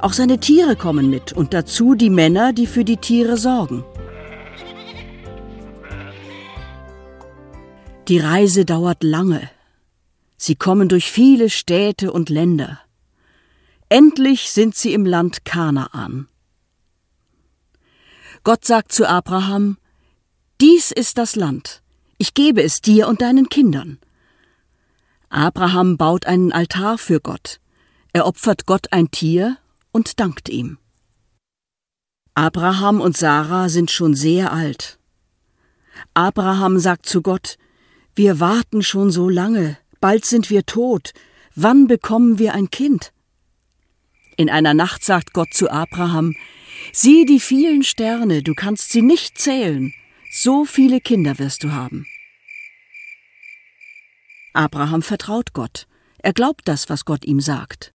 Auch seine Tiere kommen mit und dazu die Männer, die für die Tiere sorgen. Die Reise dauert lange. Sie kommen durch viele Städte und Länder. Endlich sind sie im Land Kanaan. Gott sagt zu Abraham: Dies ist das Land. Ich gebe es dir und deinen Kindern. Abraham baut einen Altar für Gott. Er opfert Gott ein Tier und dankt ihm. Abraham und Sarah sind schon sehr alt. Abraham sagt zu Gott: Wir warten schon so lange, bald sind wir tot. Wann bekommen wir ein Kind? In einer Nacht sagt Gott zu Abraham: Sieh die vielen Sterne, du kannst sie nicht zählen. So viele Kinder wirst du haben. Abraham vertraut Gott. Er glaubt das, was Gott ihm sagt.